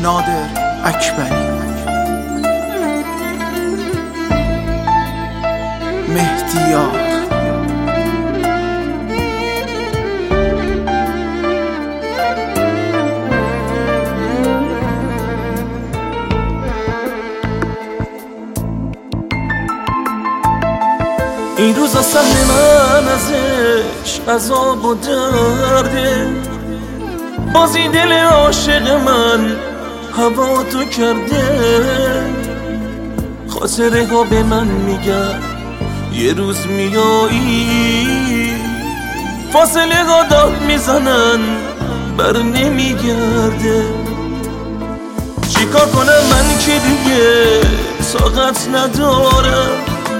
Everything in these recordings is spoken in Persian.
نادر اکبری، مهدیار. این روزا سهم من ازش عذاب و درده، باز این دل عاشق من هوا تو کرده. خاطره ها به من میگن یه روز میایی، فاصله ها داد میزنن بر نمیگرده. چیکار کنم من که دیگه طاقت ندارم،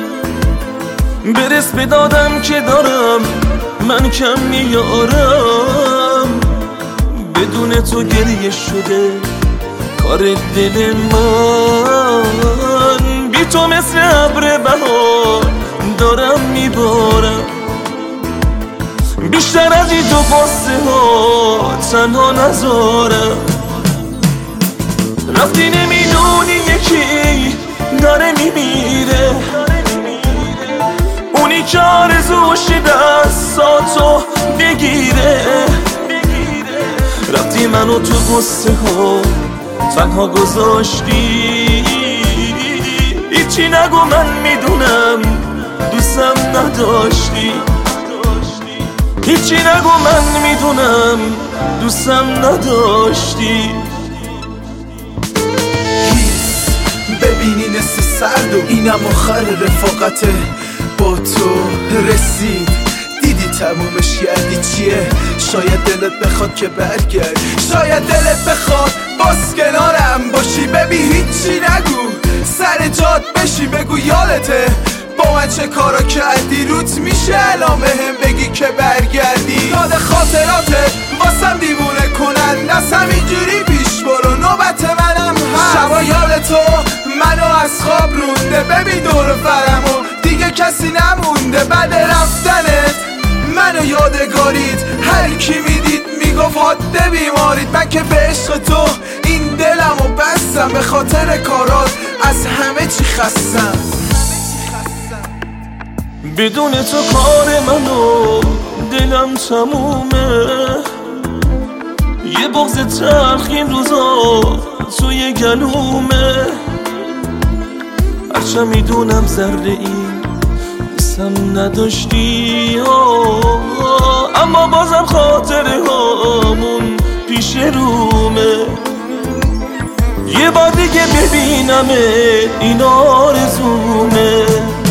برس به دادم که دارم من کم میارم. بدون تو گریه شده کار دل من، بی تو مثل ابر بهار دارم میبارم. بیشتر از این دو قصه ها تنها نذارم. رفتی نمیدونی یکی داره میمیره، اونی که آرزوش دستاتو بگیره. رفتی منو تو قصه ها تنها گذاشتی، هیچی نگو من میدونم دوستم نداشتی. هیچی نگو من میدونم دوستم نداشتی. ببینی نصف سرد و اینم آخر رفاقته با تو رسید. دیدی تمومش کردی چیه؟ شاید دلت بخواد که برگرد، شاید دلت بخواد باز کنارم باشی. ببین هیچی نگو سر جات بشی، بگو یادته با من چه کارا کردی. روت میشه الان بهم بگی که برگردی. یاد خاطراتت واسم دیوونه کنن، دست همینجوری پیش برو نوبت منم هست. شبا یاد تو منو از خواب رونده، ببین دور فرمو دیگه کسی نمونده. بعد رفتنت منو یادگارید، هر کی میدید میگفت حاده بیمارید. من که به عشق تو این دلمو بستم، به خاطر کارات از همه چی خستم. بدون تو کار منو دلم تمومه، یه بغض تلخ این روزا توی گلومه. هرچه میدونم ذره این دوستم نداشتی، اما بازم خاطره هامون پیش رومه. یه بار دیگه ببینمه این آرزومه.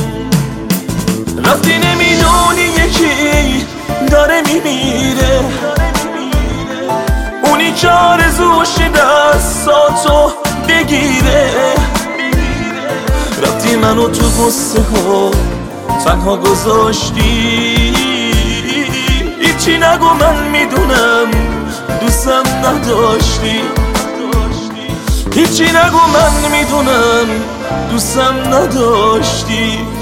رفتی نمیدونی یکی داره میمیره، اونی که آرزوش دستاتو بگیره. رفتی منو تو قصه ها تنها گذاشتی، هیچی نگو من میدونم دوستم نداشتی. هیچی نگو من میدونم دوستم نداشتی.